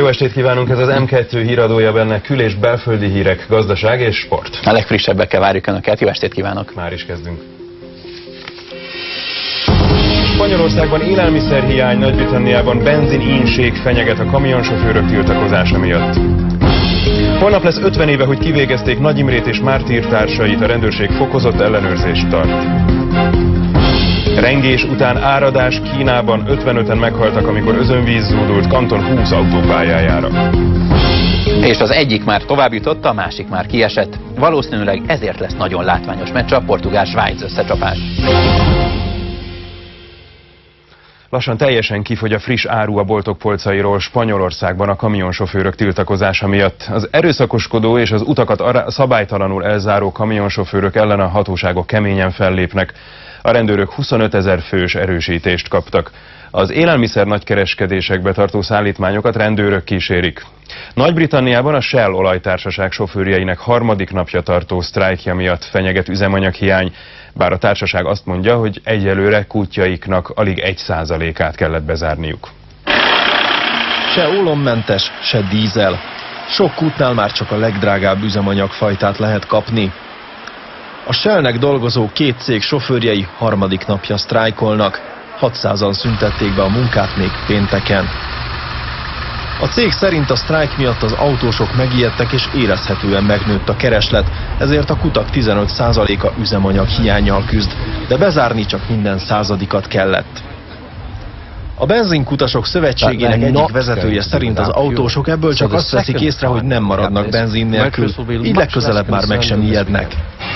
estét kívánunk, ez az M2 híradója, benne kül- és belföldi hírek, gazdaság és sport. A legfrissebbekkel várjuk Önöket, jó estét kívánok! Már is kezdünk. Spanyolországban élelmiszerhiány, Nagy-Britanniában benzinínség fenyeget a kamionsofőrök tiltakozása miatt. Holnap lesz 50 éve, hogy kivégezték Nagy Imrét és Mártír társait, a rendőrség fokozott ellenőrzést tart. Rengés után áradás, Kínában 55-en meghaltak, amikor özönvíz zúdult Kanton 20 autópályájára. És az egyik már tovább jutott, a másik már kiesett. Valószínűleg ezért lesz nagyon látványos meccs a Portugál-Svájc összecsapás. Lassan teljesen kifogy a friss áru a boltok polcairól Spanyolországban a kamionsofőrök tiltakozása miatt. Az erőszakoskodó és az utakat szabálytalanul elzáró kamionsofőrök ellen a hatóságok keményen fellépnek. A rendőrök 25 000 fős erősítést kaptak. Az élelmiszer nagykereskedésekbe tartó szállítmányokat rendőrök kísérik. Nagy-Britanniában a Shell olajtársaság sofőrjeinek harmadik napja tartó sztrájkja miatt fenyeget üzemanyaghiány, bár a társaság azt mondja, hogy egyelőre kútjaiknak alig 1%-át kellett bezárniuk. Se ólommentes, se dízel. Sok kútnál már csak a legdrágább üzemanyagfajtát lehet kapni. A Shellnek dolgozó két cég sofőrjei harmadik napja sztrájkolnak. 600-an szüntették be a munkát még pénteken. A cég szerint a sztrájk miatt az autósok megijedtek és érezhetően megnőtt a kereslet, ezért a kutak 15%-a üzemanyag hiánnyal küzd, de bezárni csak minden századikat kellett. A benzinkutasok szövetségének egyik vezetője szerint az autósok ebből csak azt veszik észre, hogy nem maradnak benzin nélkül, így legközelebb már meg sem ijednek.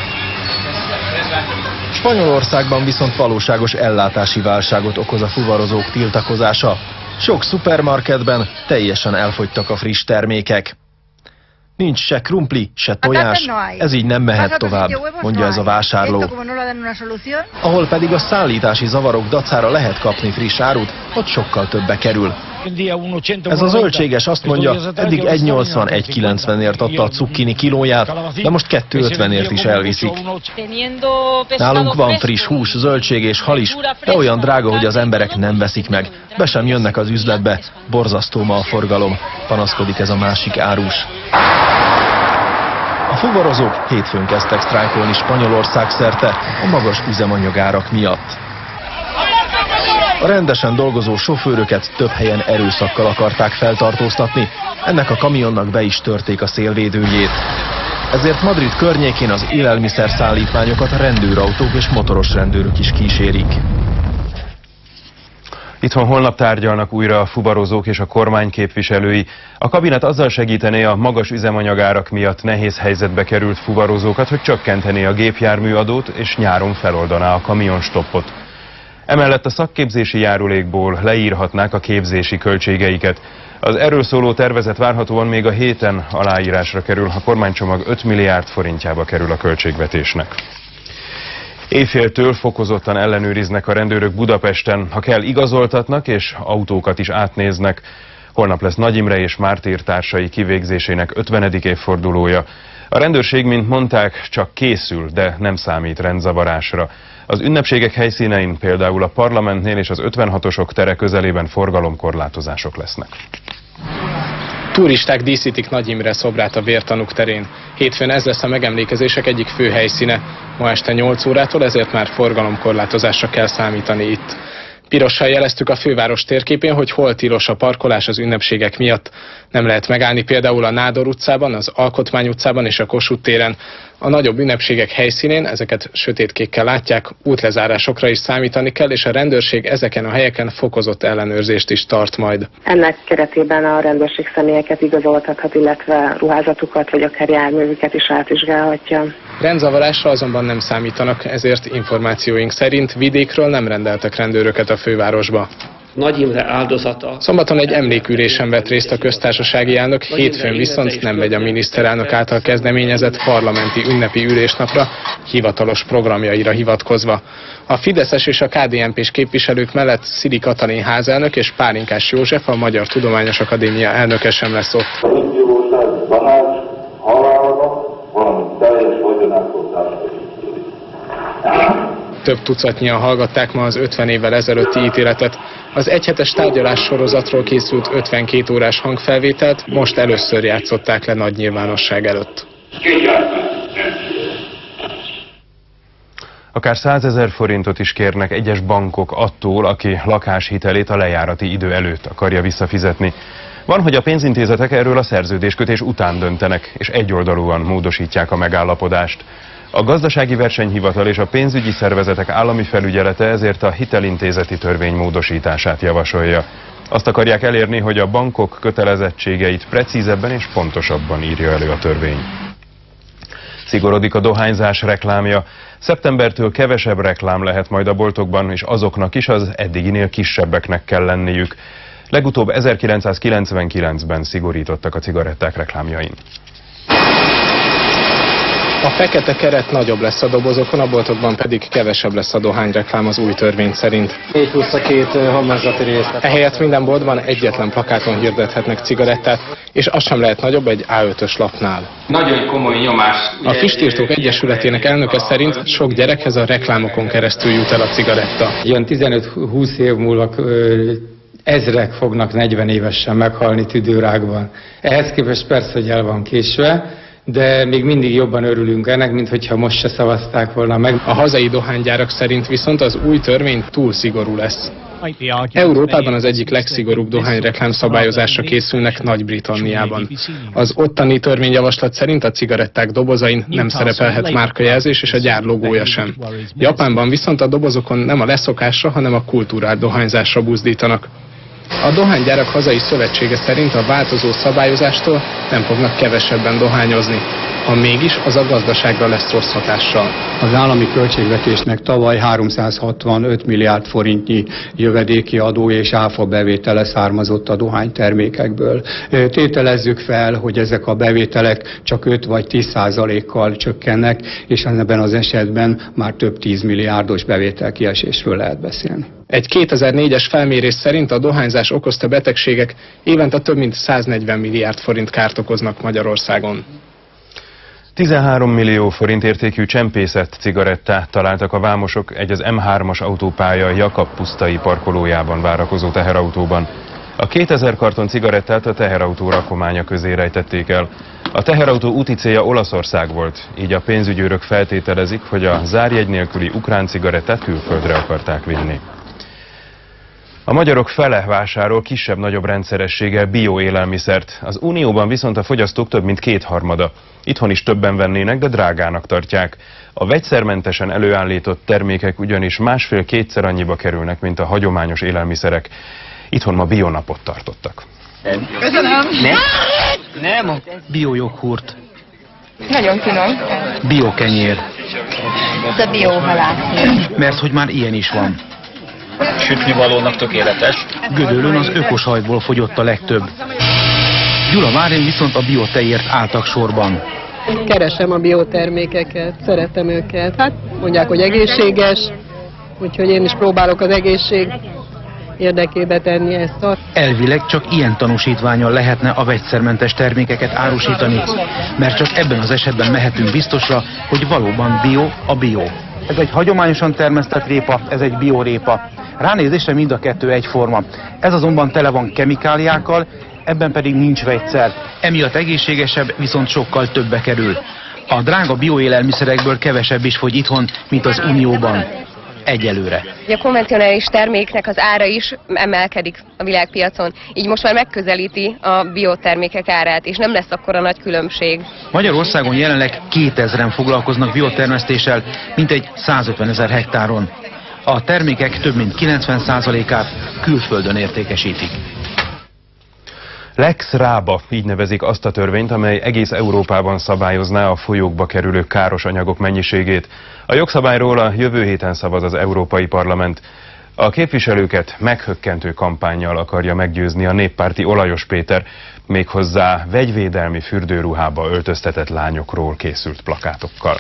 Spanyolországban viszont valóságos ellátási válságot okoz a fuvarozók tiltakozása. Sok szupermarketben teljesen elfogytak a friss termékek. Nincs se krumpli, se tojás, ez így nem mehet tovább, mondja ez a vásárló. Ahol pedig a szállítási zavarok dacára lehet kapni friss árut, ott sokkal többe kerül. Ez a zöldséges azt mondja, eddig 1,80–1,90-ért adta a cukkini kilóját, de most 2,50-ért is elviszik. Nálunk van friss hús, zöldség és hal is, de olyan drága, hogy az emberek nem veszik meg. Be sem jönnek az üzletbe, borzasztó ma a forgalom, panaszkodik ez a másik árus. A fuvarozók hétfőn kezdtek sztrájkolni Spanyolország szerte a magas üzemanyagárak miatt. A rendesen dolgozó sofőröket több helyen erőszakkal akarták feltartóztatni, ennek a kamionnak be is törték a szélvédőjét. Ezért Madrid környékén az élelmiszerszállítmányokat rendőrautók és motoros rendőrök is kísérik. Itthon holnap tárgyalnak újra a fuvarozók és a kormány képviselői. A kabinet azzal segítené a magas üzemanyagárak miatt nehéz helyzetbe került fuvarozókat, hogy csökkentené a gépjárműadót és nyáron feloldaná a kamionstoppot. Emellett a szakképzési járulékból leírhatnák a képzési költségeiket. Az erről szóló tervezet várhatóan még a héten aláírásra kerül, a kormánycsomag 5 milliárd forintjába kerül a költségvetésnek. Éjféltől fokozottan ellenőriznek a rendőrök Budapesten, ha kell igazoltatnak és autókat is átnéznek. Holnap lesz Nagy Imre és Mártír társai kivégzésének 50. évfordulója. A rendőrség, mint mondták, csak készül, de nem számít rendzavarásra. Az ünnepségek helyszínein, például a parlamentnél és az 56-osok tere közelében forgalomkorlátozások lesznek. Turisták díszítik Nagy Imre szobrát a vértanúk terén. Hétfőn ez lesz a megemlékezések egyik fő helyszíne. Ma este 8 órától ezért már forgalomkorlátozásra kell számítani itt. Pirossal jeleztük a főváros térképén, hogy hol tilos a parkolás az ünnepségek miatt. Nem lehet megállni például a Nádor utcában, az Alkotmány utcában és a Kossuth téren. A nagyobb ünnepségek helyszínén, ezeket sötétkékkel látják, útlezárásokra is számítani kell, és a rendőrség ezeken a helyeken fokozott ellenőrzést is tart majd. Ennek keretében a rendőrség személyeket igazoltathat, illetve ruházatukat vagy akár járművüket is átvizsgálhatja. Rendzavarásra azonban nem számítanak, ezért információink szerint vidékről nem rendeltek rendőröket a fővárosba. Nagy Imre áldozata. Szombaton egy emlékülésen vett részt a köztársasági elnök, hétfőn viszont nem megy a miniszterelnök által kezdeményezett parlamenti ünnepi ülésnapra, hivatalos programjaira hivatkozva. A fideszes és a KDNP-s képviselők mellett Szili Katalin házelnök és Pálinkás József, a Magyar Tudományos Akadémia elnöke sem lesz ott. Több tucatnyian hallgatták ma az 50 évvel ezelőtti ítéletet. Az egyhetes tárgyalás sorozatról készült 52 órás hangfelvételt most először játszották le nagy nyilvánosság előtt. Akár 100 000 forintot is kérnek egyes bankok attól, aki lakáshitelét a lejárati idő előtt akarja visszafizetni. Van, hogy a pénzintézetek erről a szerződéskötés után döntenek, és egyoldalúan módosítják a megállapodást. A Gazdasági Versenyhivatal és a pénzügyi szervezetek állami felügyelete ezért a hitelintézeti törvény módosítását javasolja. Azt akarják elérni, hogy a bankok kötelezettségeit precízebben és pontosabban írja elő a törvény. Szigorodik a dohányzás reklámja. Szeptembertől kevesebb reklám lehet majd a boltokban, és azoknak is az eddiginél kisebbeknek kell lenniük. Legutóbb 1999-ben szigorítottak a cigaretták reklámjain. A fekete keret nagyobb lesz a dobozokon, a boltokban pedig kevesebb lesz a dohányreklám az új törvény szerint. 4-22 homlokzati részlet. Ehelyett minden boltban egyetlen plakáton hirdethetnek cigarettát, és az sem lehet nagyobb egy A5-ös lapnál. Nagyon komoly nyomás. A Füstírtók Egyesületének elnöke szerint sok gyerekhez a reklámokon keresztül jut el a cigaretta. Ilyen 15-20 év múlva ezrek fognak 40 évesen meghalni tüdőrákban. Ehhez képest persze, hogy el van késve, de még mindig jobban örülünk ennek, mint hogyha most se szavazták volna meg. A hazai dohánygyárak szerint viszont az új törvény túl szigorú lesz. Európában az egyik legszigorúbb dohányreklám szabályozásra készülnek Nagy-Britanniában. Az ottani törvényjavaslat szerint a cigaretták dobozain nem szerepelhet márkajelzés és a gyár logója sem. Japánban viszont a dobozokon nem a leszokásra, hanem a kultúrált dohányzásra buzdítanak. A dohánygyárak hazai szövetsége szerint a változó szabályozástól nem fognak kevesebben dohányozni. Ha mégis, az a gazdaságra lesz rossz hatással. Az állami költségvetésnek tavaly 365 milliárd forintnyi jövedéki adó és áfa bevétele származott a dohánytermékekből. Tételezzük fel, hogy ezek a bevételek csak 5 vagy 10%-kal csökkennek, és ebben az esetben már több 10 milliárdos bevételkiesésről lehet beszélni. Egy 2004-es felmérés szerint a dohányzás okozta betegségek évente több mint 140 milliárd forint kárt okoznak Magyarországon. 13 millió forint értékű csempészett cigarettát találtak a vámosok egy az M3-as autópálya Jakab-pusztai parkolójában várakozó teherautóban. A 2000 karton cigarettát a teherautó rakománya közé rejtették el. A teherautó úti célja Olaszország volt, így a pénzügyőrök feltételezik, hogy a zárjegy nélküli ukrán cigarettát külföldre akarták vinni. A magyarok fele vásárol kisebb-nagyobb rendszerességgel bioélelmiszert, az Unióban viszont a fogyasztók több mint kétharmada. Itthon is többen vennének, de drágának tartják. A vegyszermentesen előállított termékek ugyanis másfél-kétszer annyiba kerülnek, mint a hagyományos élelmiszerek. Itthon ma bionapot tartottak. Köszönöm! Nem! Biojoghurt. Nagyon finom. Biokenyér. Ez a biohalászlé. Mert hogy már ilyen is van. Sütnivalónak tökéletes. Gödöllőn az ökosajtból fogyott a legtöbb. Gyulavárén viszont a biotejért álltak sorban. Keresem a biotermékeket, szeretem őket. Hát mondják, hogy egészséges, úgyhogy én is próbálok az egészség érdekébe tenni ezt. Elvileg csak ilyen tanúsítvánnyal lehetne a vegyszermentes termékeket árusítani, mert csak ebben az esetben mehetünk biztosra, hogy valóban bio a bio. Ez egy hagyományosan termesztett répa, ez egy biorépa. Ránézésre mind a kettő egyforma. Ez azonban tele van kemikáliákkal, ebben pedig nincs vegyszer. Emiatt egészségesebb, viszont sokkal többbe kerül. A drága bioélelmiszerekből kevesebb is fogy itthon, mint az Unióban. Egyelőre. A konvencionális terméknek az ára is emelkedik a világpiacon, így most már megközelíti a biotermékek árát, és nem lesz akkora nagy különbség. Magyarországon jelenleg 2000-en foglalkoznak biotermesztéssel, mintegy 150 000 hektáron. A termékek több mint 90%-át külföldön értékesítik. Lex Rába, így nevezik azt a törvényt, amely egész Európában szabályozná a folyókba kerülő káros anyagok mennyiségét. A jogszabályról a jövő héten szavaz az Európai Parlament. A képviselőket meghökkentő kampánnyal akarja meggyőzni a néppárti Olajos Péter, méghozzá vegyvédelmi fürdőruhába öltöztetett lányokról készült plakátokkal.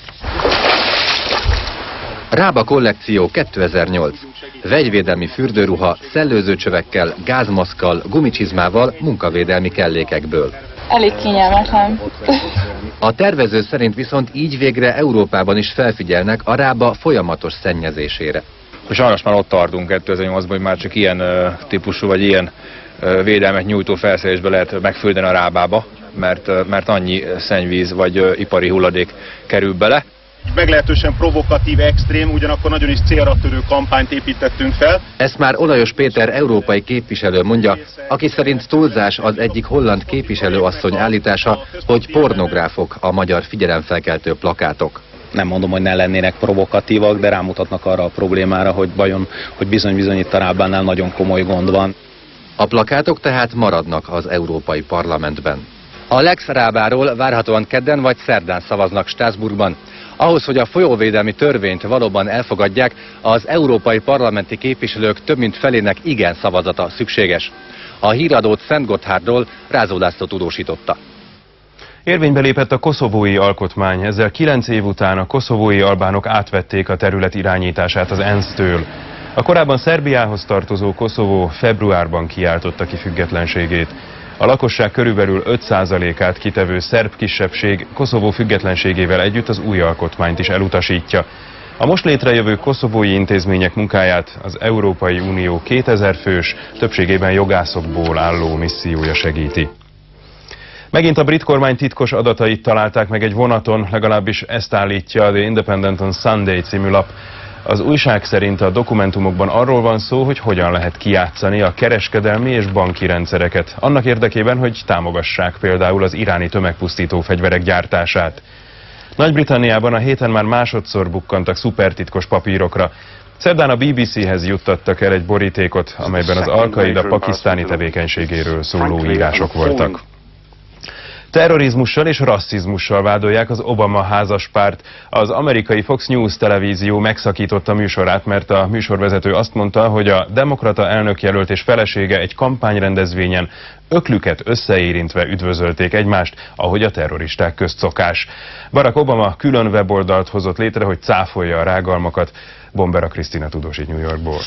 Rába kollekció 2008. Vegyvédelmi fürdőruha szellőzőcsövekkel, gázmaszkkal, gumicsizmával, munkavédelmi kellékekből. Elég kényelmetlen. A tervező szerint viszont így végre Európában is felfigyelnek a rába folyamatos szennyezésére. Sajnos már ott tartunk 2008-ban, hogy már csak ilyen típusú vagy ilyen védelmet nyújtó felszerelésbe lehet megfürdeni a rábába, mert annyi szennyvíz vagy ipari hulladék kerül bele. Meglehetősen provokatív, extrém, ugyanakkor nagyon is célra törő kampányt építettünk fel. Ezt már Olajos Péter európai képviselő mondja, aki szerint túlzás az egyik holland képviselőasszony állítása, hogy pornográfok a magyar figyelemfelkeltő plakátok. Nem mondom, hogy ne lennének provokatívak, de rámutatnak arra a problémára, hogy bizony itt a rábánál nagyon komoly gond van. A plakátok tehát maradnak az Európai Parlamentben. A Lex rábáról várhatóan kedden vagy szerdán szavaznak Strasbourgban. Ahhoz, hogy a folyóvédelmi törvényt valóban elfogadják, az európai parlamenti képviselők több mint felének igen szavazata szükséges. A híradót Szentgotthárdról Rázó László tudósította. Érvénybe lépett a koszovói alkotmány, ezzel 9 év után a koszovói albánok átvették a terület irányítását az ENSZ-től. A korábban Szerbiához tartozó Koszovó februárban kiáltotta ki függetlenségét. A lakosság körülbelül 5%-át kitevő szerb kisebbség Koszovó függetlenségével együtt az új alkotmányt is elutasítja. A most létrejövő koszovói intézmények munkáját az Európai Unió 2000 fős, többségében jogászokból álló missziója segíti. Megint a brit kormány titkos adatait találták meg egy vonaton, legalábbis ezt állítja a The Independent on Sunday című lap. Az újság szerint a dokumentumokban arról van szó, hogy hogyan lehet kijátszani a kereskedelmi és banki rendszereket, annak érdekében, hogy támogassák például az iráni tömegpusztító fegyverek gyártását. Nagy-Britanniában a héten már másodszor bukkantak szupertitkos papírokra. Szerdán a BBC-hez juttattak el egy borítékot, amelyben az Al-Qaida pakisztáni tevékenységéről szóló írások voltak. Terrorizmussal és rasszizmussal vádolják az Obama házaspárt. Az amerikai Fox News televízió megszakította műsorát, mert a műsorvezető azt mondta, hogy a demokrata elnökjelölt és felesége egy kampányrendezvényen öklüket összeérintve üdvözölték egymást, ahogy a terroristák közt szokás. Barack Obama külön weboldalt hozott létre, hogy cáfolja a rágalmakat. Bombera Krisztina tudósít New Yorkból.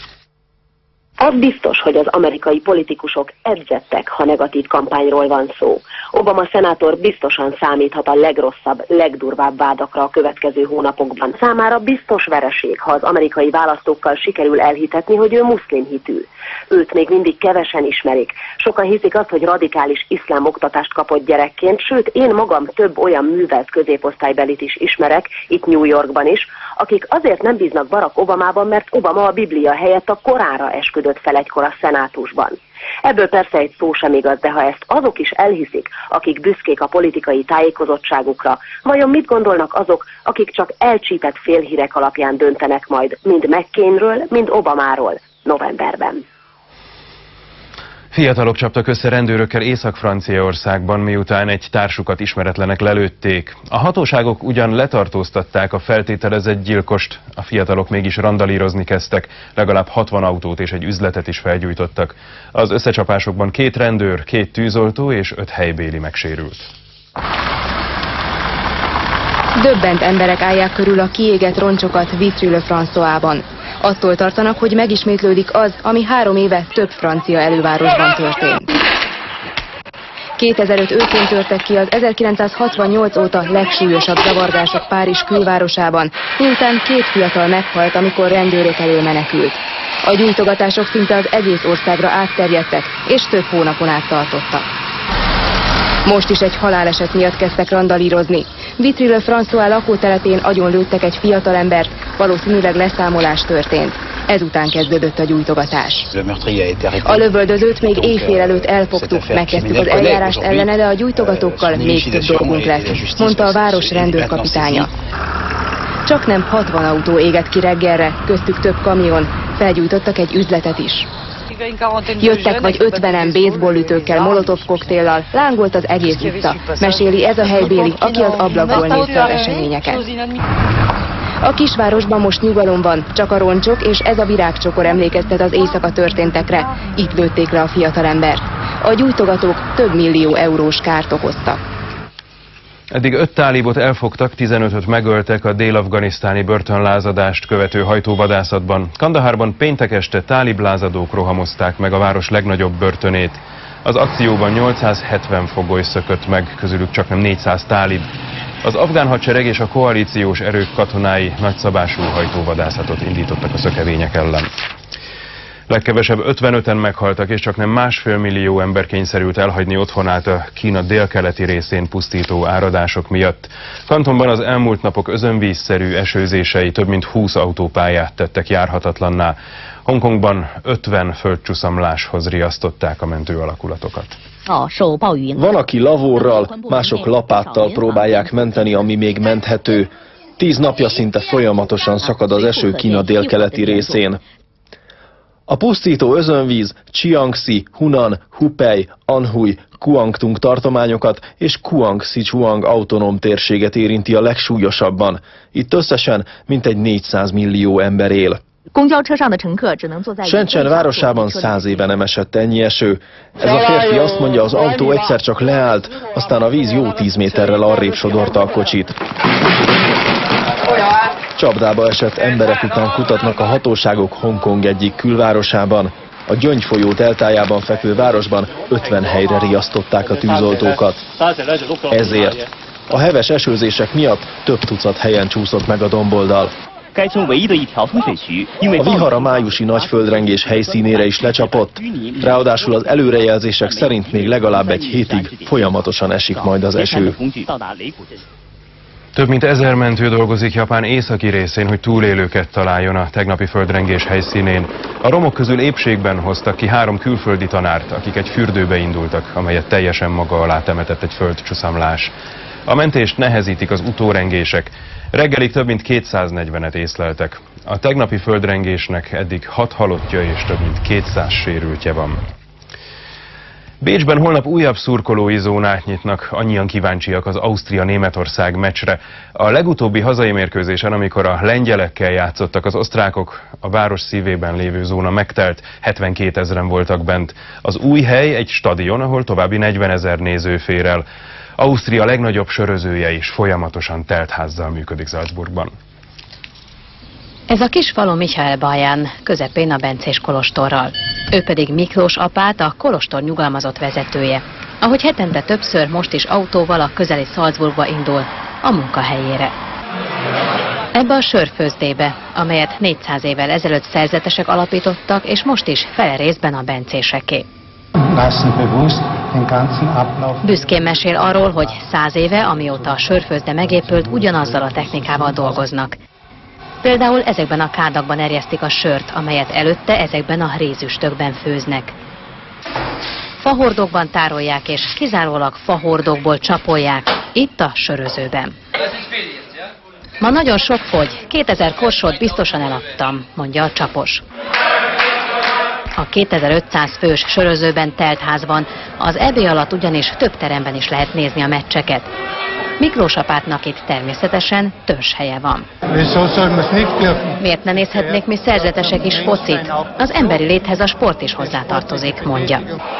Az biztos, hogy az amerikai politikusok edzettek, ha negatív kampányról van szó. Obama szenátor biztosan számíthat a legrosszabb, legdurvább vádakra a következő hónapokban. Számára biztos vereség, ha az amerikai választókkal sikerül elhitetni, hogy ő muszlim hitű. Őt még mindig kevesen ismerik. Sokan hiszik azt, hogy radikális iszlám oktatást kapott gyerekként, sőt, én magam több olyan művelt középosztálybelit is ismerek, itt New Yorkban is, akik azért nem bíznak Barack Obamában, mert Obama a Biblia helyett a Koránra esküdött fel egykor a szenátusban. Ebből persze egy szó sem igaz, de ha ezt azok is elhiszik, akik büszkék a politikai tájékozottságukra, vajon mit gondolnak azok, akik csak elcsípett félhírek alapján döntenek majd, mind McCainről, mind Obamáról novemberben? Fiatalok csaptak össze rendőrökkel Észak-Franciaországban, miután egy társukat ismeretlenek lelőtték. A hatóságok ugyan letartóztatták a feltételezett gyilkost, a fiatalok mégis randalírozni kezdtek, legalább 60 autót és egy üzletet is felgyújtottak. Az összecsapásokban 2 rendőr, 2 tűzoltó és 5 helybéli megsérült. Döbbent emberek állják körül a kiégett roncsokat Vitry-le-Françoisban. Attól tartanak, hogy megismétlődik az, ami 3 éve több francia elővárosban történt. 2005 őszén törtek ki az 1968 óta legsúlyosabb zavargások Párizs külvárosában, miután 2 fiatal meghalt, amikor rendőrök elől menekült. A gyújtogatások szinte az egész országra átterjedtek, és több hónapon át tartottak. Most is egy haláleset miatt kezdtek randalírozni. Vitry-le-François lakótelepén agyonlőttek egy fiatalembert, valószínűleg leszámolás történt. Ezután kezdődött a gyújtogatás. A lövöldözőt még éjfél előtt elfogtuk, megkezdtük az eljárást ellene, de a gyújtogatókkal még több dolgunk lesz, mondta a város rendőrkapitánya. Csaknem 60 autó égett ki reggelre, köztük több kamion, felgyújtottak egy üzletet is. Jöttek vagy 50-en baseballütőkkel, molotov koktéllal, lángolt az egész utca, meséli ez a helybéli, aki az ablakból nézte az eseményeket. A kisvárosban most nyugalom van, csak a roncsok és ez a virágcsokor emlékeztet az éjszaka történtekre. Itt lőtték le a fiatalembert. A gyújtogatók több millió eurós kárt okoztak. Eddig 5 tálibot elfogtak, 15-öt megöltek a dél-afganisztáni börtönlázadást követő hajtóvadászatban. Kandahárban péntek este tálib lázadók rohamozták meg a város legnagyobb börtönét. Az akcióban 870 fogoly szökött meg, közülük csaknem 400 tálib. Az afgán hadsereg és a koalíciós erők katonái nagyszabású hajtóvadászatot indítottak a szökevények ellen. Legkevesebb 55-en meghaltak, és csaknem 1,5 millió ember kényszerült elhagyni otthonát a Kína délkeleti részén pusztító áradások miatt. Kantonban az elmúlt napok özönvízszerű esőzései több mint 20 autópályát tettek járhatatlanná. Hongkongban 50 földcsuszamláshoz riasztották a mentő alakulatokat. Van, aki lavorral, mások lapáttal próbálják menteni, ami még menthető. 10 napja szinte folyamatosan szakad az eső Kína délkeleti részén. A pusztító özönvíz Jiangxi, Hunan, Hubei, Anhui, Guangdong tartományokat és Guangxi-Zhuang autonóm térséget érinti a legsúlyosabban. Itt összesen mintegy 400 millió ember él. Shenzhen városában 100 éve nem esett ennyi eső. Ez a férfi azt mondja, az autó egyszer csak leállt, aztán a víz jó 10 méterrel arrébb sodorta a kocsit. Csapdába esett emberek után kutatnak a hatóságok Hongkong egyik külvárosában. A Gyöngy folyó deltájában fekvő városban 50 helyre riasztották a tűzoltókat. Ezért a heves esőzések miatt több tucat helyen csúszott meg a domboldal. A vihar a májusi nagy földrengés helyszínére is lecsapott, ráadásul az előrejelzések szerint még legalább egy hétig folyamatosan esik majd az eső. Több mint 1000 mentő dolgozik Japán északi részén, hogy túlélőket találjon a tegnapi földrengés helyszínén. A romok közül épségben hoztak ki 3 külföldi tanárt, akik egy fürdőbe indultak, amelyet teljesen maga alá temetett egy földcsuszamlás. A mentést nehezítik az utórengések. Reggelig több mint 240-et észleltek. A tegnapi földrengésnek eddig 6 halottja és több mint 200 sérültje van. Bécsben holnap újabb szurkolói zónát nyitnak, annyian kíváncsiak az Ausztria-Németország meccsre. A legutóbbi hazai mérkőzésen, amikor a lengyelekkel játszottak az osztrákok, a város szívében lévő zóna megtelt, 72 000-en voltak bent. Az új hely egy stadion, ahol további 40 000 néző fér el. Ausztria legnagyobb sörözője is folyamatosan telt házzal működik Salzburgban. Ez a kis falu Michaelbaján, közepén a bencés kolostorral. Ő pedig Miklós apát, a kolostor nyugalmazott vezetője. Ahogy hetente többször, most is autóval a közeli Salzburgba indul, a munkahelyére. Ebbe a sörfőzdébe, amelyet 400 évvel ezelőtt szerzetesek alapítottak, és most is fele részben a bencéseké. Büszkén mesél arról, hogy 100 éve, amióta a sörfőzde megépült, ugyanazzal a technikával dolgoznak. Például ezekben a kádakban erjesztik a sört, amelyet előtte ezekben a rézüstökben főznek. Fahordokban tárolják és kizárólag fahordokból csapolják, itt a sörözőben. Ma nagyon sok fogy, 2000 korsót biztosan eladtam, mondja a csapos. A 2500 fős sörözőben telt ház van, az ebéd alatt ugyanis több teremben is lehet nézni a meccseket. Miklós apátnak itt természetesen törzshelye van. Miért ne nézhetnék mi szerzetesek is focit? Az emberi léthez a sport is hozzátartozik, mondja.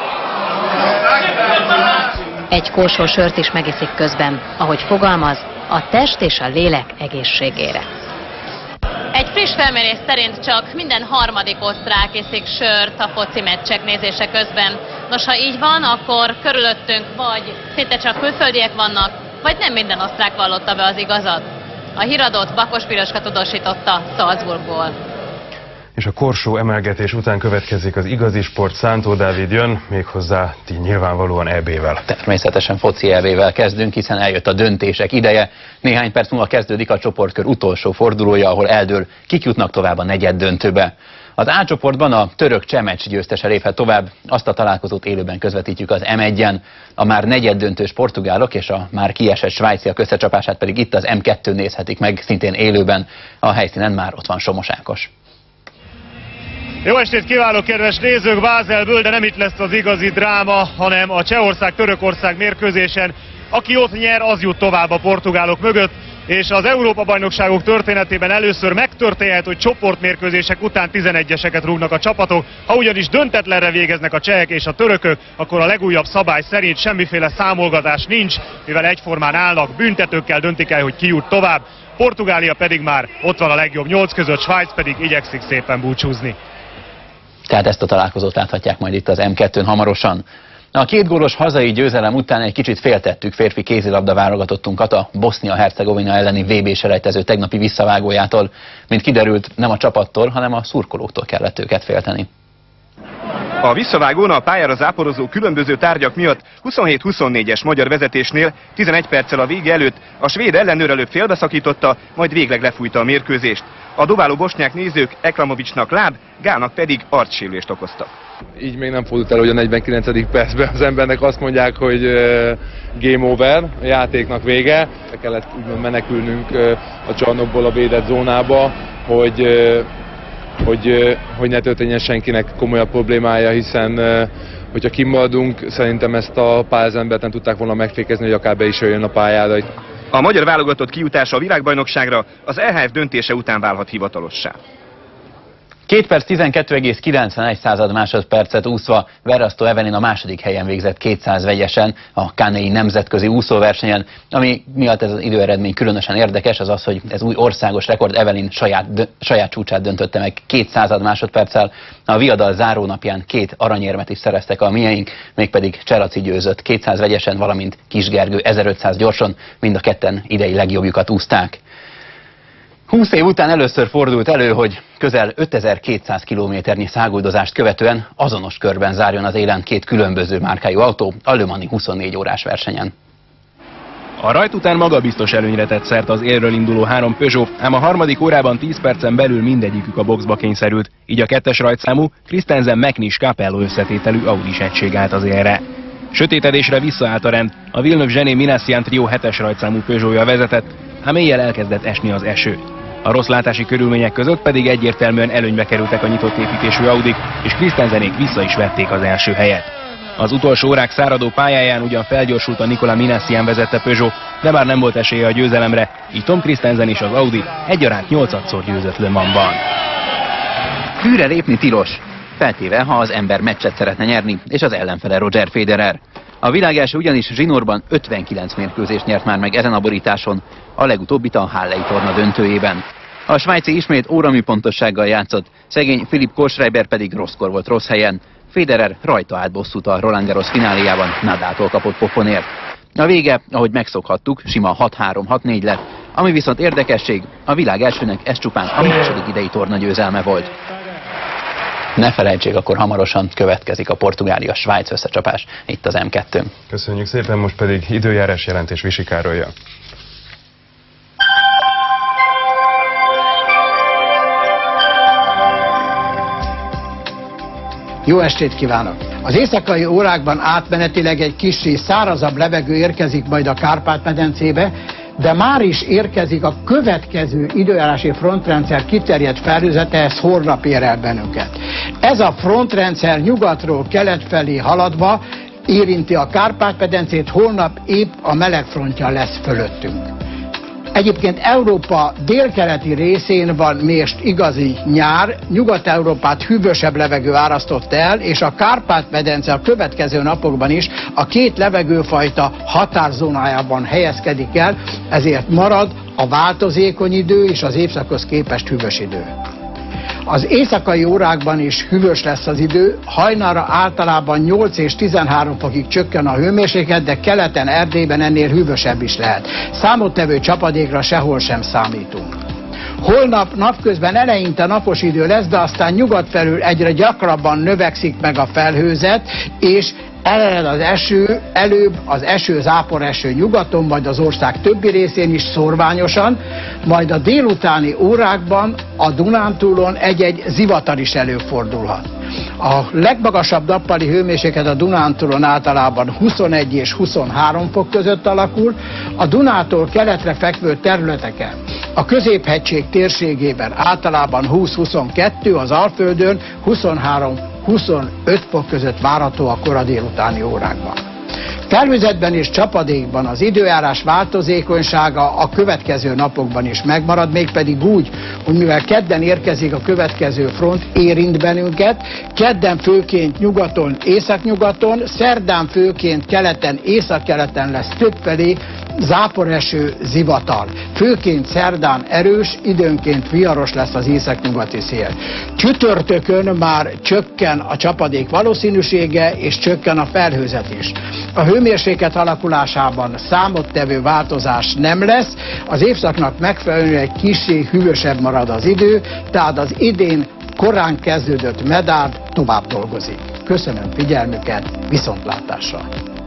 Egy korsó sört is megiszik közben, ahogy fogalmaz, a test és a lélek egészségére. Egy friss felmérés szerint csak minden harmadik osztrák iszik sört a foci meccsek nézése közben. Nos, ha így van, akkor körülöttünk vagy szinte csak külföldiek vannak, vagy nem minden osztrák vallotta be az igazat. A híradót Bakos Piroska tudósította Salzburgból. És a korsó emelgetés után következik az igazi sport. Szántó Dávid jön, méghozzá nyilvánvalóan EB-vel. Természetesen foci EB-vel kezdünk, hiszen eljött a döntések ideje. Néhány perc múlva kezdődik a csoportkör utolsó fordulója, ahol eldől, kik jutnak tovább a negyeddöntőbe. Az A csoportban a török Csemecs győztese léphet tovább, azt a találkozót élőben közvetítjük az M1-en. A már negyeddöntős portugálok és a már kiesett svájciak összecsapását pedig itt az M2-n nézhetik meg, szintén élőben. A helyszínen már ott van Somos Ákos. Jó estét kívánok, kedves nézők! Bázelből, de nem itt lesz az igazi dráma, hanem a Csehország-Törökország mérkőzésen. Aki ott nyer, az jut tovább a portugálok mögött, és az Európa-bajnokságok történetében először megtörténhet, hogy csoportmérkőzések után 11-eseket rúgnak a csapatok. Ha ugyanis döntetlenre végeznek a csehek és a törökök, akkor a legújabb szabály szerint semmiféle számolgatás nincs, mivel egyformán állnak, büntetőkkel döntik el, hogy ki jut tovább. Portugália pedig már ott van a legjobb 8 között, Svájc pedig igyekszik szépen búcsúzni. Tehát ezt a találkozót láthatják majd itt az M2-n hamarosan. A 2 gólos hazai győzelem után egy kicsit féltettük férfi kézilabda válogatottunkat a Bosznia-Hercegovina elleni VB-selejtező tegnapi visszavágójától. Mint kiderült, nem a csapattól, hanem a szurkolóktól kellett őket félteni. A visszavágón a pályára záporozó különböző tárgyak miatt 27-24-es magyar vezetésnél 11 perccel a vége előtt a svéd ellenőr előbb félbeszakította, majd végleg lefújta a mérkőzést. A dobáló bosnyák nézők Eklamovicsnak láb, Gálnak pedig arcsérülést okoztak. Így még nem fordult elő, hogy a 49. percben az embernek azt mondják, hogy game over, a játéknak vége. Kellett úgymond menekülnünk a csarnokból a védett zónába, hogy ne történjen senkinek komolyabb problémája, hiszen hogyha kimaradunk, szerintem ezt a pályázembert nem tudták volna megfékezni, hogy akár be is jöjjön a pályára. A magyar válogatott kijutása a világbajnokságra az EHF döntése után válhat hivatalossá. 2 perc 12,91 másodpercet úszva Verrasztó Evelin a második helyen végzett 200 vegyesen a Cannes-i nemzetközi úszóversenyen. Ami miatt ez az időeredmény különösen érdekes, az az, hogy ez új országos rekord, Evelin saját csúcsát döntötte meg 200 másodperccel. A viadal zárónapján 2 aranyérmet is szereztek a mieink, mégpedig Cseraci győzött 200 vegyesen, valamint Kis Gergő 1500 gyorson, mind a ketten idei legjobbjukat úszták. 20 év után először fordult elő, hogy közel 5200 kilométernyi száguldozást követően azonos körben zárjon az élen 2 különböző márkájú autó a Le Mans-i 24 órás versenyen. A rajt után magabiztos előnyre tett szert az élről induló 3 Peugeot, ám a harmadik órában 10 percen belül mindegyikük a boxba kényszerült, így a 2-es rajtszámú Christensen McNish Capello összetételű Audis egység állt az élre. Sötétedésre visszaállt a rend, a Villeneuve-Gené Minassian Trio 7-es rajtszámú Peugeotja vezetett, ám éjjel elkezdett esni az eső. A rossz látási körülmények között pedig egyértelműen előnybe kerültek a nyitott építésű Audik, és Christensenék vissza is vették az első helyet. Az utolsó órák száradó pályáján ugyan felgyorsult a Nicolas Minassian vezette Peugeot, de már nem volt esélye a győzelemre, így Tom Christensen és az Audi egyaránt 8-szor győzött Le Mansban. Hűre lépni tilos, feltéve, ha az ember meccset szeretne nyerni, és az ellenfele Roger Federer. A világelső ugyanis zsinórban 59 mérkőzést nyert már meg ezen a borításon, a legutóbbit a Hallei torna döntőjében. A svájci ismét óramű pontossággal játszott, szegény Philipp Kohlschreiber pedig rosszkor volt rossz helyen. Federer rajta állt bosszút a Roland Garros fináléjában, Nadaltól kapott pofonért. A vége, ahogy megszokhattuk, sima 6-3-6-4 lett, ami viszont érdekesség, a világ elsőnek ez csupán a második idei torna győzelme volt. Ne felejtsék, akkor hamarosan következik a Portugália-Svájc összecsapás itt az M2-n. Köszönjük szépen, most pedig időjárás jelentés Visi Károlyjal. Jó estét kívánok! Az éjszakai órákban átmenetileg egy kissé szárazabb levegő érkezik majd a Kárpát-medencébe, de már is érkezik a következő időjárási frontrendszer kiterjedt felhőzete, ez holnap ér el bennünket. Ez a frontrendszer nyugatról kelet felé haladva érinti a Kárpát-medencét, holnap épp a melegfrontja lesz fölöttünk. Egyébként Európa délkeleti részén van most igazi nyár, Nyugat-Európát hűvösebb levegő árasztott el, és a Kárpát-medence a következő napokban is a 2 levegőfajta határzónájában helyezkedik el, ezért marad a változékony idő és az évszakhoz képest hűvös idő. Az éjszakai órákban is hűvös lesz az idő, hajnalra általában 8 és 13 fokig csökken a hőmérséklet, de keleten, Erdélyben ennél hűvösebb is lehet. Számottevő csapadékra sehol sem számítunk. Holnap napközben eleinte napos idő lesz, de aztán nyugat felül egyre gyakrabban növekszik meg a felhőzet, és elered az eső, előbb az záporeső nyugaton, majd az ország többi részén is szórványosan, majd a délutáni órákban a Dunántúlon egy-egy zivatar is előfordulhat. A legmagasabb nappali hőmérséklet a Dunántúlon általában 21 és 23 fok között alakul, a Dunától keletre fekvő területeken, a Középhegység térségében általában 20-22, az Alföldön 23-25 fok között várható a kora délutáni órákban. Felhőzetben és csapadékban az időjárás változékonysága a következő napokban is megmarad, mégpedig úgy, hogy mivel kedden érkezik a következő front, érint bennünket, kedden főként nyugaton, északnyugaton, szerdán főként keleten, északkeleten lesz többfelé záporeső, zivatar. Főként szerdán erős, időnként viharos lesz az északnyugati szél. Csütörtökön már csökken a csapadék valószínűsége, és csökken a felhőzet is. A hőmérséklet alakulásában számottevő változás nem lesz, az évszaknak megfelelően kissé hűvösebb marad az idő, tehát az idén korán kezdődött medár tovább dolgozik. Köszönöm figyelmüket, viszontlátásra!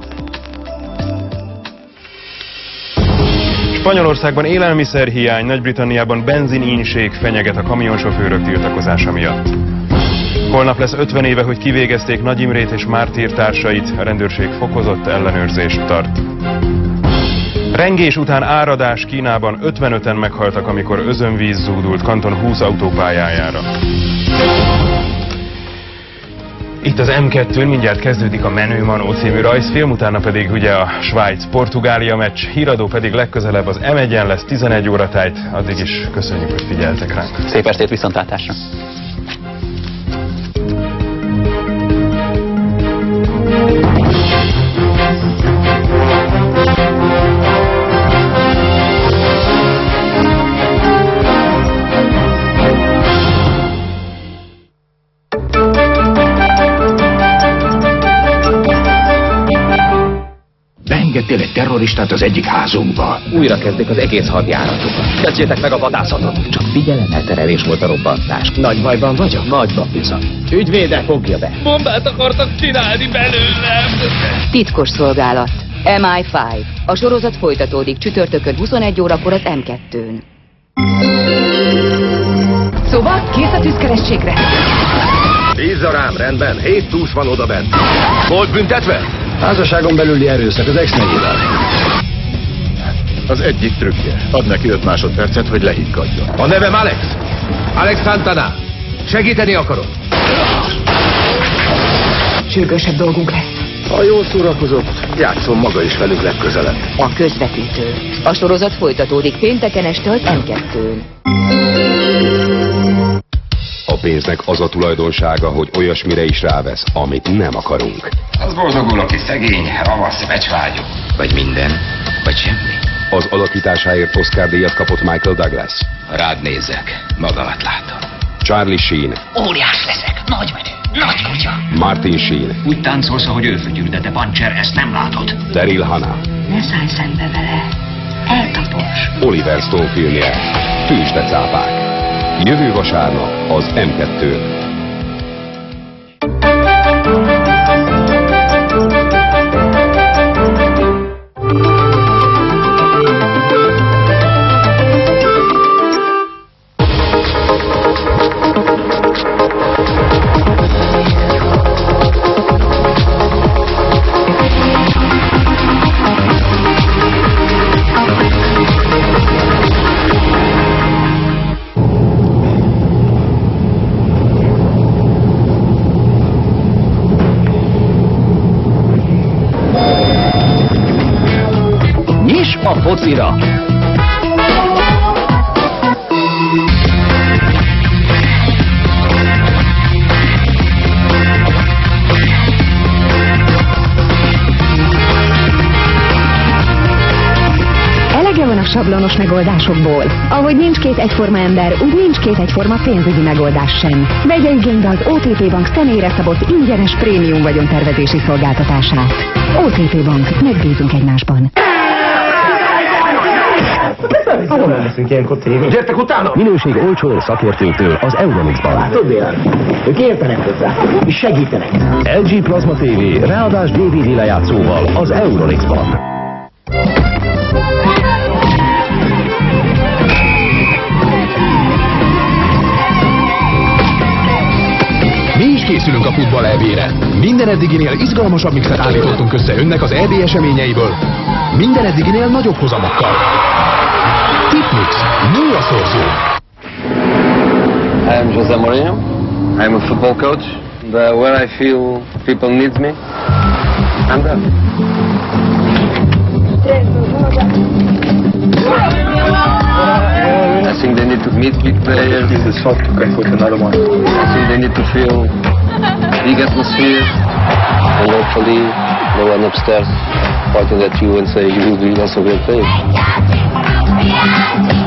Spanyolországban élelmiszerhiány, Nagy-Britanniában benzinínség fenyeget a kamionsofőrök tiltakozása miatt. Holnap lesz 50 éve, hogy kivégezték Nagy Imrét és Mártír társait, a rendőrség fokozott ellenőrzést tart. Rengés után áradás Kínában, 55-en meghaltak, amikor özönvíz zúdult Kanton 20 autópályájára. Itt az M2-n mindjárt kezdődik a Menő Manó című rajzfilm, utána pedig ugye a Svájc-Portugália meccs, híradó pedig legközelebb az M1-en lesz 11 óra tájt. Addig is köszönjük, hogy figyeltek ránk. Szép estét, viszontlátásra! Beengedtél egy terroristát az egyik házunkba. Újra kezdik az egész hadjáratokat. Kezdjétek meg a vadászatot. Csak figyelemelterelés volt a robbantás. Nagy bajban vagyok? Nagyban bizony. Ügyvéde, fogja be. Bombát akartak csinálni belőlem. Titkos szolgálat. MI5. A sorozat folytatódik csütörtökön 21 órakor az M2-n. Szóval kész a tűzkerességre? Bízza rám, rendben. 7 túsz van odabent. Volt büntetve? Házasságon belüli erőszak az ex-negyével. Az egyik trükkje. Ad neki 5 másodpercet, hogy lehikkadjon. A nevem Alex. Alex Santana. Segíteni akarok. Sürgősebb dolgunk lesz. Ha jól szórakozott, játszom maga is velük legközelebb. A közvetítő. A sorozat folytatódik pénteken este az M2-n. A pénznek az a tulajdonsága, hogy olyasmire is rávesz, amit nem akarunk. Az boldogul, aki szegény, ravasz, becsvágyó. Vagy minden, vagy semmi. Az alakításáért Oscar-díjat kapott Michael Douglas. Rád nézek, magamat látom. Charlie Sheen. Óriás leszek, nagy menő, nagy kutya. Martin Sheen. Úgy táncolsz, ahogy őrfügyűr, de te Puncher, ezt nem látod. Daryl Hannah. Ne szállj szembe vele. Eltapos. Oliver Stone filmje. Tőzsdecápák. Jövő vasárnap az M2-n. A focira! Elege van a sablonos megoldásokból. Ahogy nincs két egyforma ember, úgy nincs két egyforma pénzügyi megoldás sem. Vegye igénybe az OTP Bank személyre szabott ingyenes prémium vagyontervezési szolgáltatását. OTP Bank, megbízunk egymásban. Honnan leszünk ilyenkor tévén? Gyertek utána! Minőség olcsó szakértőktől az Euromixban. Látod, Dél? Ők értenek hozzá, és segítenek. LG Plasma TV, ráadás DVD lejátszóval az Euromixban. Mi is készülünk a futball EB-re. Minden eddiginél izgalmasabb mixet állítottunk össze önnek az EB eseményeiből. Minden eddiginél nagyobb hozamokkal. Tipmix, nő a szorzó. I am José Mourinho. I am a football coach. When I feel people need me, I'm there. I think they need to meet big players. This is hot. I put another one. I think they need to feel big atmosphere, and hopefully no one upstairs pointing at you and saying you will be not so great player.